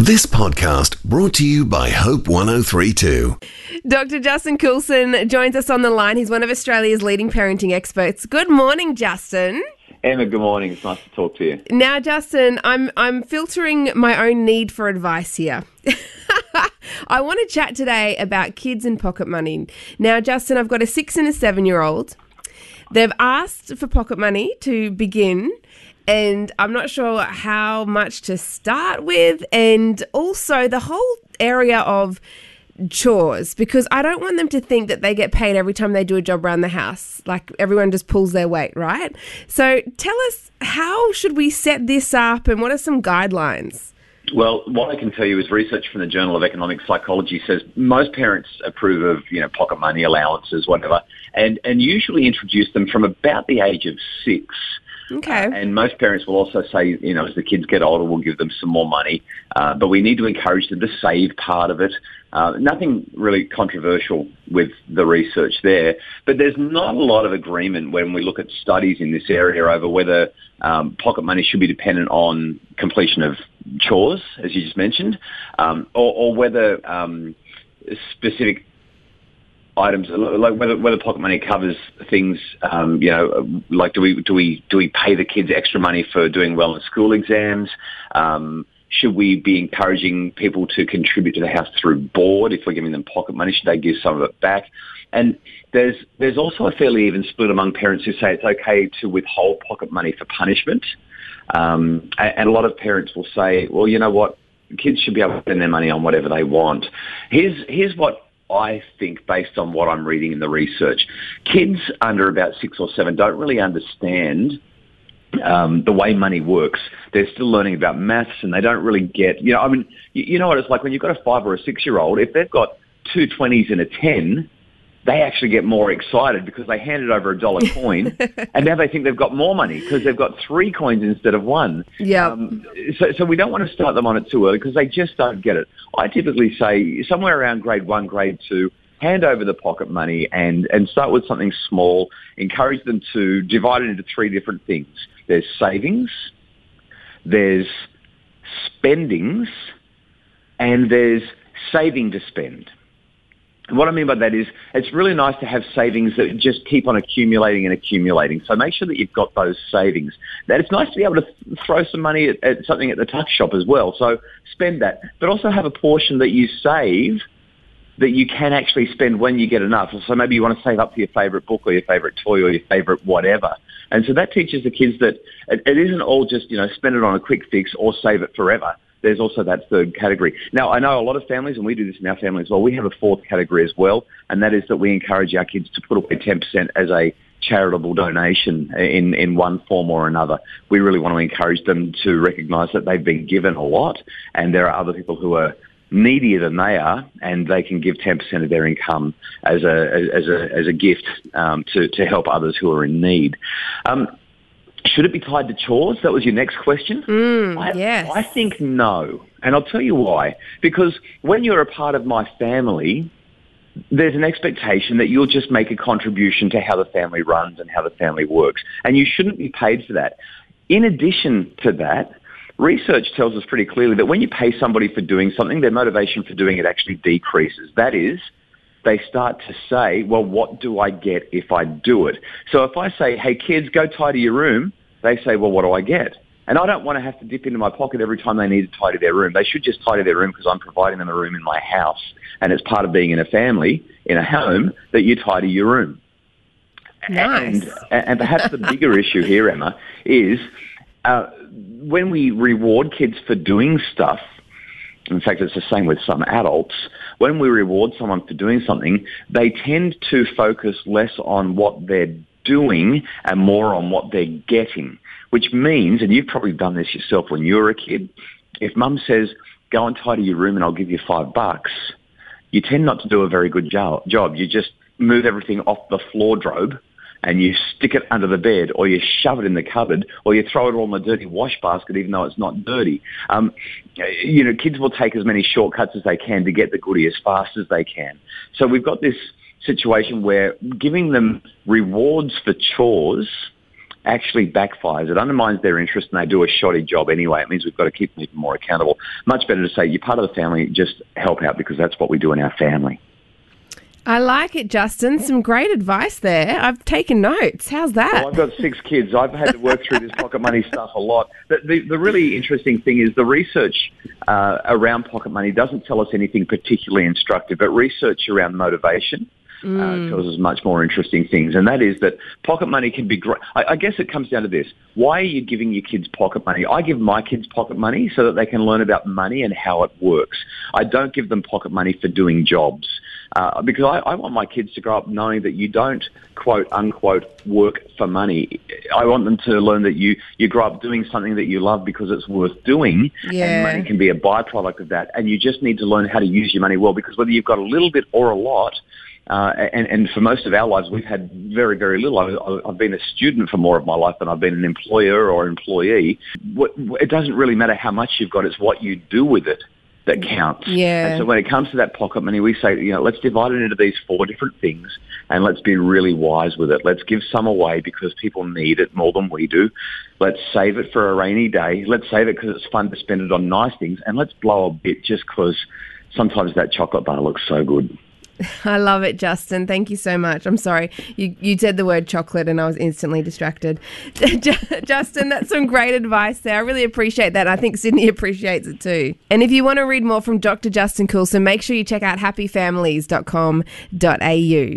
This podcast brought to you by Hope 103.2. Dr. Justin Coulson joins us on the line. He's one of Australia's leading parenting experts. Good morning, Justin. Emma, good morning. It's nice to talk to you. Now, Justin, I'm filtering my own need for advice here. I want to chat today about kids and pocket money. Now, Justin, I've got a 6 and a 7-year-old. They've asked for pocket money to begin, and I'm not sure how much to start with, and also the whole area of chores, because I don't want them to think that they get paid every time they do a job around the house, like everyone just pulls their weight, right? So tell us, how should we set this up, and what are some guidelines? Well, what I can tell you is research from the Journal of Economic Psychology says most parents approve of, pocket money allowances, whatever, and usually introduce them from about the age of 6. Okay. And most parents will also say, as the kids get older, we'll give them some more money. But we need to encourage them to save part of it. Nothing really controversial with the research there. But there's not a lot of agreement when we look at studies in this area over whether pocket money should be dependent on completion of chores, as you just mentioned, or whether specific items, like whether pocket money covers things, like do we pay the kids extra money for doing well in school exams? Should we be encouraging people to contribute to the house through board? If we're giving them pocket money, should they give some of it back? And there's also a fairly even split among parents who say it's okay to withhold pocket money for punishment. And a lot of parents will say, well, you know what, kids should be able to spend their money on whatever they want. Here's what I think, based on what I'm reading in the research. Kids under about 6 or 7 don't really understand the way money works. They're still learning about maths, and they don't really get, you know what it's like when you've got a 5 or a 6-year-old. If they've got 2 20s and a 10, they actually get more excited because they handed over a $1 coin, and now they think they've got more money because they've got 3 coins instead of 1. Yeah. So we don't want to start them on it too early because they just don't get it. I typically say somewhere around grade 1, grade 2, hand over the pocket money and start with something small. Encourage them to divide it into 3 different things. There's savings, there's spendings, and there's saving to spend. And what I mean by that is it's really nice to have savings that just keep on accumulating and accumulating. So make sure that you've got those savings. That it's nice to be able to throw some money at something at the tuck shop as well. So spend that. But also have a portion that you save that you can actually spend when you get enough. So maybe you want to save up for your favourite book or your favourite toy or your favourite whatever. And so that teaches the kids that it isn't all just, spend it on a quick fix or save it forever. There's also that third category. Now, I know a lot of families, and we do this in our family as well, we have a 4th category as well, and that is that we encourage our kids to put away 10% as a charitable donation in one form or another. We really want to encourage them to recognise that they've been given a lot, and there are other people who are needier than they are, and they can give 10% of their income as a gift to help others who are in need. Should it be tied to chores? That was your next question. Yes. I think no. And I'll tell you why. Because when you're a part of my family, there's an expectation that you'll just make a contribution to how the family runs and how the family works. And you shouldn't be paid for that. In addition to that, research tells us pretty clearly that when you pay somebody for doing something, their motivation for doing it actually decreases. That is, they start to say, well, what do I get if I do it? So if I say, hey, kids, go tidy your room, they say, well, what do I get? And I don't want to have to dip into my pocket every time they need to tidy their room. They should just tidy their room because I'm providing them a room in my house. And it's part of being in a family, in a home, that you tidy your room. Nice. And perhaps the bigger issue here, Emma, is when we reward kids for doing stuff, in fact, it's the same with some adults. When we reward someone for doing something, they tend to focus less on what they're doing and more on what they're getting, which means, and you've probably done this yourself when you were a kid, if mum says, go and tidy your room and I'll give you $5, you tend not to do a very good job. You just move everything off the wardrobe and you stick it under the bed, or you shove it in the cupboard, or you throw it all in the dirty wash basket even though it's not dirty. Kids will take as many shortcuts as they can to get the goodie as fast as they can. So we've got this situation where giving them rewards for chores actually backfires. It undermines their interest and they do a shoddy job anyway. It means we've got to keep people more accountable. Much better to say, you're part of the family, just help out because that's what we do in our family. I like it, Justin. Some great advice there. I've taken notes. How's that? Well, I've got 6 kids. I've had to work through this pocket money stuff a lot. But the really interesting thing is the research around pocket money doesn't tell us anything particularly instructive, but research around motivation tells us much more interesting things, and that is that pocket money can be great. I guess it comes down to this. Why are you giving your kids pocket money? I give my kids pocket money so that they can learn about money and how it works. I don't give them pocket money for doing jobs because I want my kids to grow up knowing that you don't, quote, unquote, work for money. I want them to learn that you grow up doing something that you love because it's worth doing, and money can be a byproduct of that, and you just need to learn how to use your money well, because whether you've got a little bit or a lot, and for most of our lives, we've had very, very little. I've been a student for more of my life than I've been an employer or employee. It doesn't really matter how much you've got. It's what you do with it that counts. Yeah. And so when it comes to that pocket money, we say, let's divide it into these 4 different things and let's be really wise with it. Let's give some away because people need it more than we do. Let's save it for a rainy day. Let's save it because it's fun to spend it on nice things. And let's blow a bit just because sometimes that chocolate bar looks so good. I love it, Justin. Thank you so much. I'm sorry. You said the word chocolate and I was instantly distracted. Justin, that's some great advice there. I really appreciate that. I think Sydney appreciates it too. And if you want to read more from Dr. Justin Coulson, make sure you check out happyfamilies.com.au.